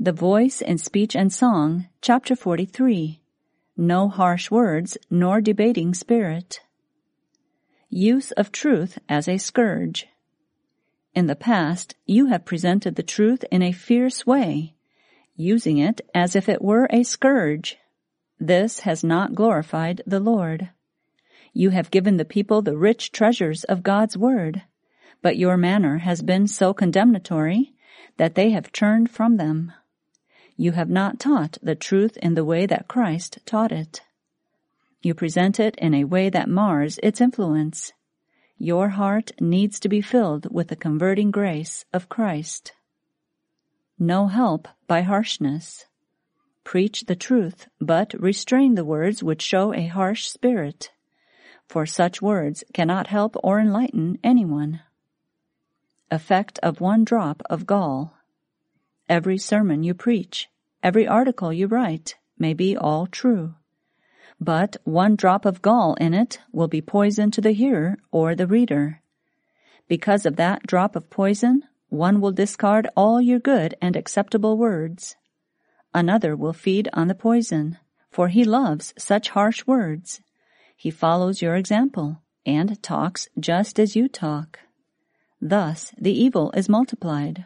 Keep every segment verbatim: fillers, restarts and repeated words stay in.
The Voice in Speech and Song, Chapter forty-three. No harsh words nor debating spirit. Use of truth as a scourge. In the past, you have presented the truth in a fierce way, using it as if it were a scourge. This has not glorified the Lord. You have given the people the rich treasures of God's word, but your manner has been so condemnatory that they have turned from them. You have not taught the truth in the way that Christ taught it. You present it in a way that mars its influence. Your heart needs to be filled with the converting grace of Christ. No help by harshness. Preach the truth, but restrain the words which show a harsh spirit, for such words cannot help or enlighten anyone. Effect of one drop of gall. Every sermon you preach, every article you write, may be all true, but one drop of gall in it will be poison to the hearer or the reader. Because of that drop of poison, one will discard all your good and acceptable words. Another will feed on the poison, for he loves such harsh words. He follows your example and talks just as you talk. Thus the evil is multiplied.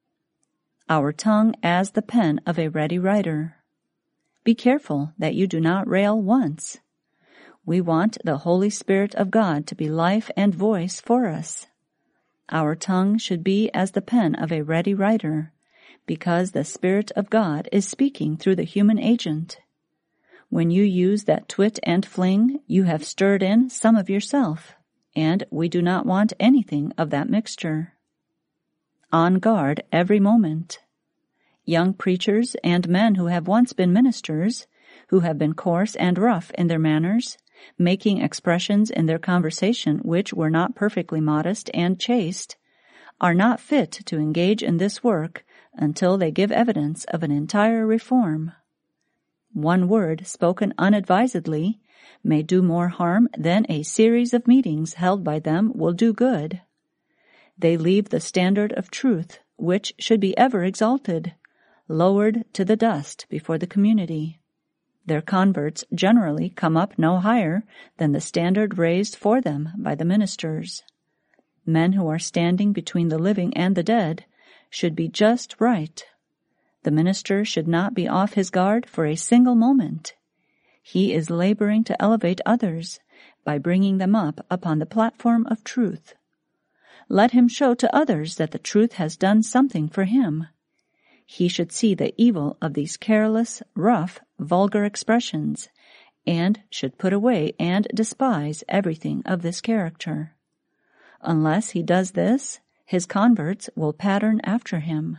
Our tongue as the pen of a ready writer. Be careful that you do not rail once. We want the Holy Spirit of God to be life and voice for us. Our tongue should be as the pen of a ready writer, because the Spirit of God is speaking through the human agent. When you use that twit and fling, you have stirred in some of yourself, and we do not want anything of that mixture. On guard every moment. Young preachers and men who have once been ministers, who have been coarse and rough in their manners, making expressions in their conversation which were not perfectly modest and chaste, are not fit to engage in this work until they give evidence of an entire reform. One word spoken unadvisedly may do more harm than a series of meetings held by them will do good. They leave the standard of truth, which should be ever exalted, lowered to the dust before the community. Their converts generally come up no higher than the standard raised for them by the ministers. Men who are standing between the living and the dead should be just right. The minister should not be off his guard for a single moment. He is laboring to elevate others by bringing them up upon the platform of truth. Let him show to others that the truth has done something for him. He should see the evil of these careless, rough, vulgar expressions, and should put away and despise everything of this character. Unless he does this, his converts will pattern after him.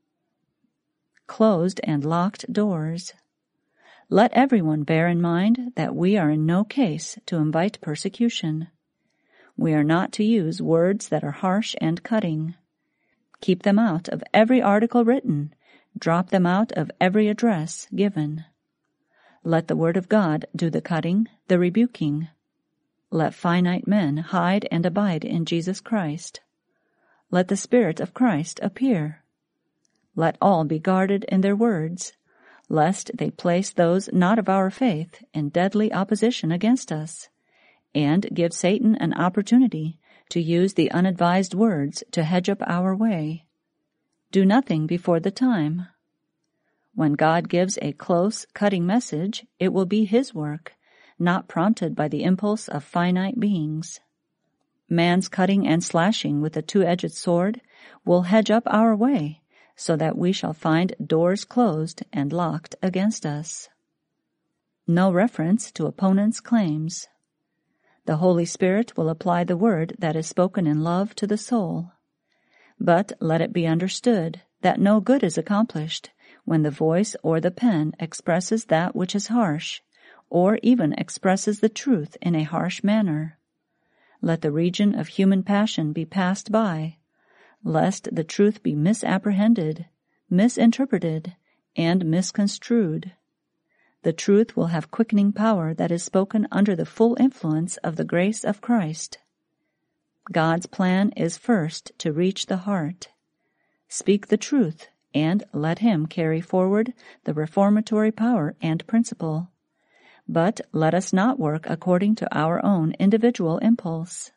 Closed and locked doors. Let everyone bear in mind that we are in no case to invite persecution. We are not to use words that are harsh and cutting. Keep them out of every article written. Drop them out of every address given. Let the word of God do the cutting, the rebuking. Let finite men hide and abide in Jesus Christ. Let the Spirit of Christ appear. Let all be guarded in their words, lest they place those not of our faith in deadly opposition against us, and give Satan an opportunity to use the unadvised words to hedge up our way. Do nothing before the time. When God gives a close, cutting message, it will be His work, not prompted by the impulse of finite beings. Man's cutting and slashing with a two-edged sword will hedge up our way, so that we shall find doors closed and locked against us. No reference to opponents' claims. The Holy Spirit will apply the word that is spoken in love to the soul. But let it be understood that no good is accomplished when the voice or the pen expresses that which is harsh, or even expresses the truth in a harsh manner. Let the region of human passion be passed by, lest the truth be misapprehended, misinterpreted, and misconstrued. The truth will have quickening power that is spoken under the full influence of the grace of Christ. God's plan is first to reach the heart. Speak the truth, and let him carry forward the reformatory power and principle. But let us not work according to our own individual impulse.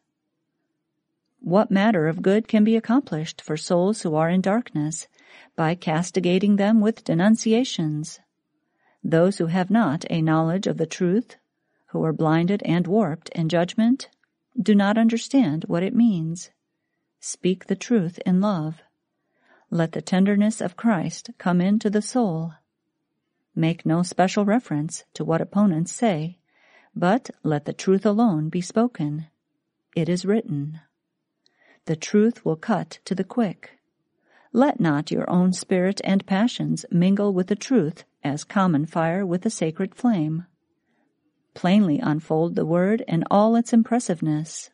What matter of good can be accomplished for souls who are in darkness by castigating them with denunciations? Those who have not a knowledge of the truth, who are blinded and warped in judgment, do not understand what it means. Speak the truth in love. Let the tenderness of Christ come into the soul. Make no special reference to what opponents say, but let the truth alone be spoken. It is written. The truth will cut to the quick. Let not your own spirit and passions mingle with the truth as common fire with the sacred flame. Plainly unfold the word in all its impressiveness.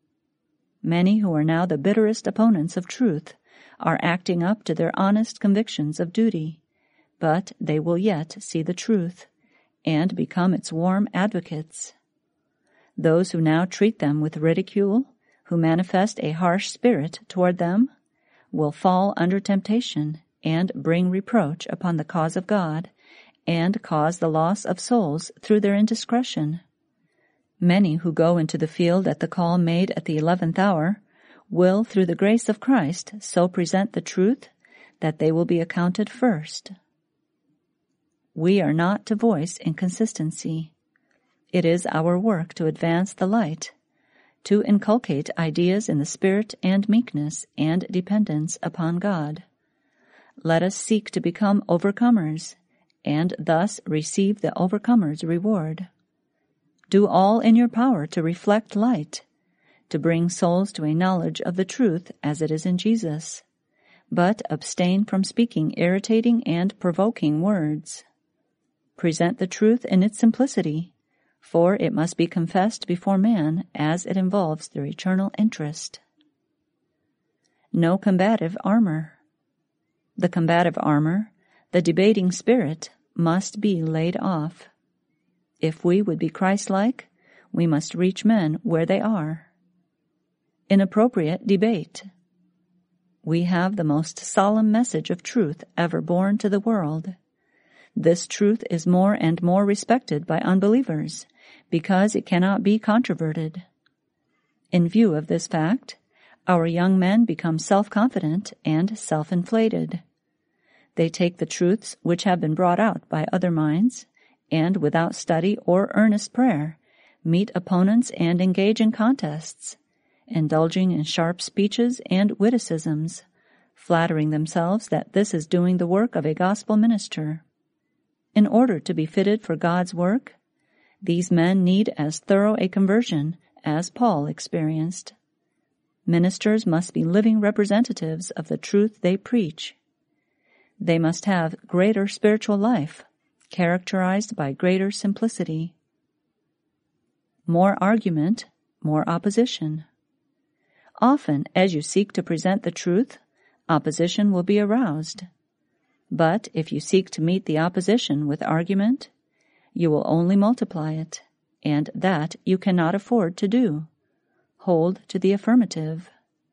Many who are now the bitterest opponents of truth are acting up to their honest convictions of duty, but they will yet see the truth and become its warm advocates. Those who now treat them with ridicule, who manifest a harsh spirit toward them, will fall under temptation and bring reproach upon the cause of God and cause the loss of souls through their indiscretion. Many who go into the field at the call made at the eleventh hour will, through the grace of Christ, so present the truth that they will be accounted first. We are not to voice inconsistency. It is our work to advance the light, to inculcate ideas in the spirit and meekness and dependence upon God. Let us seek to become overcomers, and thus receive the overcomer's reward. Do all in your power to reflect light, to bring souls to a knowledge of the truth as it is in Jesus, but abstain from speaking irritating and provoking words. Present the truth in its simplicity, for it must be confessed before man as it involves their eternal interest. No combative armor. The combative armor, the debating spirit, must be laid off. If we would be Christ-like, we must reach men where they are. Inappropriate debate. We have the most solemn message of truth ever born to the world. This truth is more and more respected by unbelievers because it cannot be controverted. In view of this fact, our young men become self-confident and self-inflated. They take the truths which have been brought out by other minds, and without study or earnest prayer, meet opponents and engage in contests, indulging in sharp speeches and witticisms, flattering themselves that this is doing the work of a gospel minister. In order to be fitted for God's work, these men need as thorough a conversion as Paul experienced. Ministers must be living representatives of the truth they preach. They must have greater spiritual life, characterized by greater simplicity. More argument, more opposition. Often, as you seek to present the truth, opposition will be aroused. But if you seek to meet the opposition with argument, you will only multiply it, and that you cannot afford to do. Hold to the affirmative.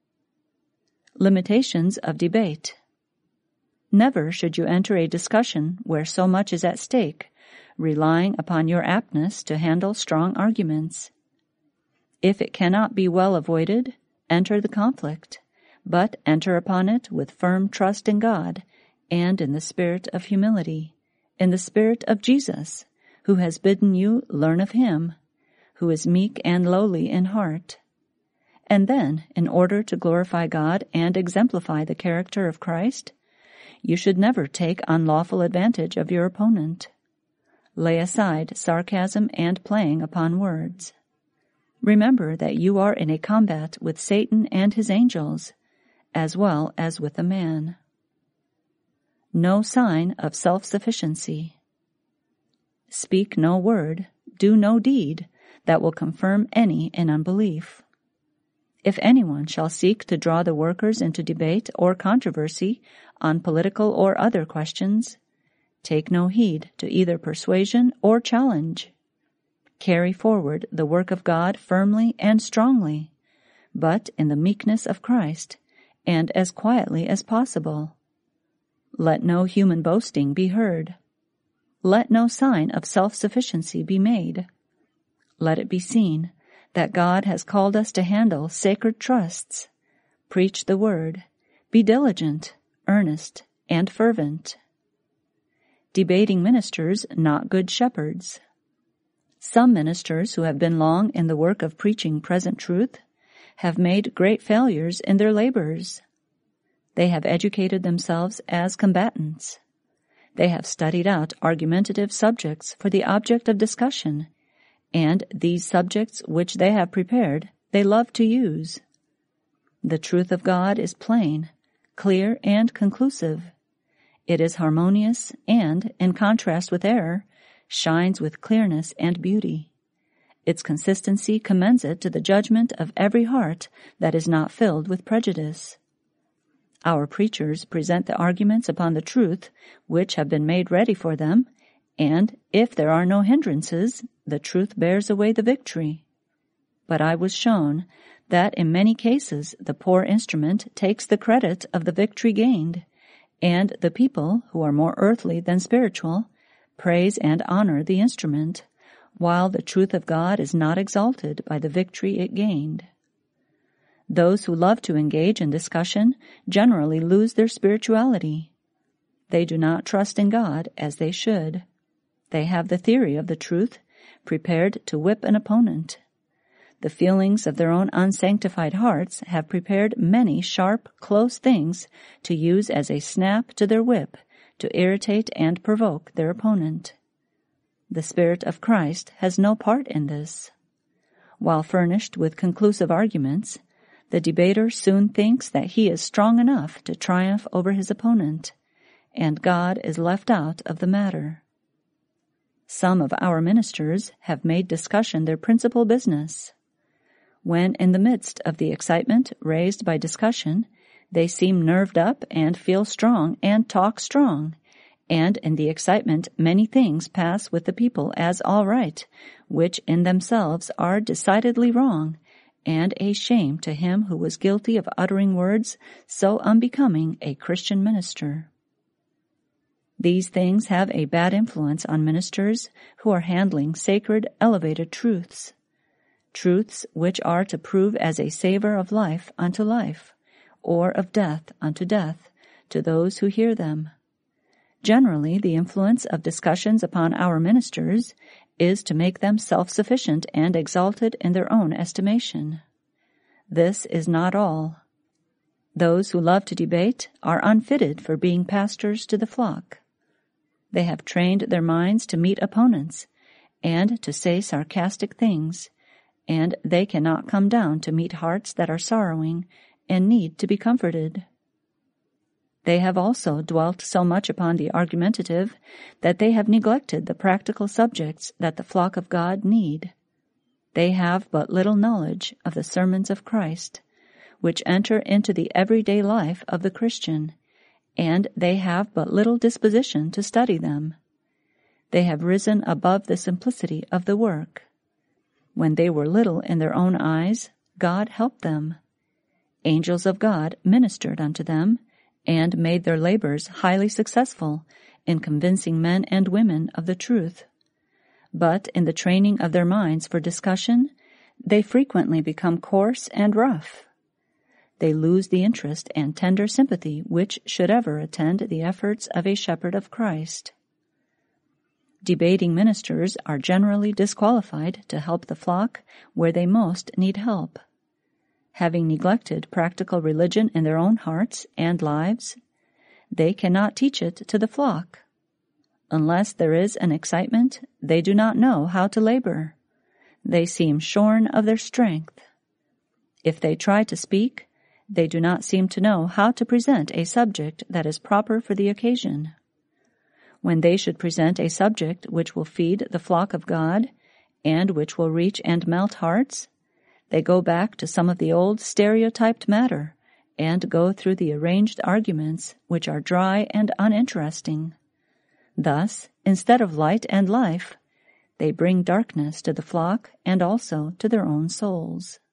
Limitations of debate. Never should you enter a discussion where so much is at stake, relying upon your aptness to handle strong arguments. If it cannot be well avoided, enter the conflict, but enter upon it with firm trust in God and in the spirit of humility, in the spirit of Jesus, who has bidden you learn of him, who is meek and lowly in heart. And then, in order to glorify God and exemplify the character of Christ, you should never take unlawful advantage of your opponent. Lay aside sarcasm and playing upon words. Remember that you are in a combat with Satan and his angels, as well as with a man. No sign of self-sufficiency. Speak no word, do no deed that will confirm any in unbelief. If anyone shall seek to draw the workers into debate or controversy on political or other questions, take no heed to either persuasion or challenge. Carry forward the work of God firmly and strongly, but in the meekness of Christ, and as quietly as possible. Let no human boasting be heard. Let no sign of self-sufficiency be made. Let it be seen that God has called us to handle sacred trusts, preach the word, be diligent, earnest, and fervent. Debating ministers, not good shepherds. Some ministers who have been long in the work of preaching present truth have made great failures in their labors. They have educated themselves as combatants. They have studied out argumentative subjects for the object of discussion, and these subjects which they have prepared they love to use. The truth of God is plain, clear, and conclusive. It is harmonious and, in contrast with error, shines with clearness and beauty. Its consistency commends it to the judgment of every heart that is not filled with prejudice. Our preachers present the arguments upon the truth which have been made ready for them, and, if there are no hindrances, the truth bears away the victory. But I was shown that in many cases the poor instrument takes the credit of the victory gained, and the people, who are more earthly than spiritual, praise and honor the instrument, while the truth of God is not exalted by the victory it gained. Those who love to engage in discussion generally lose their spirituality. They do not trust in God as they should. They have the theory of the truth, prepared to whip an opponent. The feelings of their own unsanctified hearts have prepared many sharp, close things to use as a snap to their whip to irritate and provoke their opponent. The Spirit of Christ has no part in this. While furnished with conclusive arguments, the debater soon thinks that he is strong enough to triumph over his opponent, and God is left out of the matter. Some of our ministers have made discussion their principal business. When in the midst of the excitement raised by discussion, they seem nerved up and feel strong and talk strong, and in the excitement many things pass with the people as all right, which in themselves are decidedly wrong, and a shame to him who was guilty of uttering words so unbecoming a Christian minister. These things have a bad influence on ministers who are handling sacred, elevated truths, truths which are to prove as a savor of life unto life, or of death unto death, to those who hear them. Generally, the influence of discussions upon our ministers is to make them self-sufficient and exalted in their own estimation. This is not all. Those who love to debate are unfitted for being pastors to the flock. They have trained their minds to meet opponents and to say sarcastic things, and they cannot come down to meet hearts that are sorrowing and need to be comforted. They have also dwelt so much upon the argumentative that they have neglected the practical subjects that the flock of God need. They have but little knowledge of the sermons of Christ, which enter into the everyday life of the Christian, and they have but little disposition to study them. They have risen above the simplicity of the work. When they were little in their own eyes, God helped them. Angels of God ministered unto them, and made their labors highly successful in convincing men and women of the truth. But in the training of their minds for discussion, they frequently become coarse and rough. They lose the interest and tender sympathy which should ever attend the efforts of a shepherd of Christ. Debating ministers are generally disqualified to help the flock where they most need help. Having neglected practical religion in their own hearts and lives, they cannot teach it to the flock. Unless there is an excitement, they do not know how to labor. They seem shorn of their strength. If they try to speak, they do not seem to know how to present a subject that is proper for the occasion. When they should present a subject which will feed the flock of God, and which will reach and melt hearts, they go back to some of the old stereotyped matter and go through the arranged arguments which are dry and uninteresting. Thus, instead of light and life, they bring darkness to the flock and also to their own souls.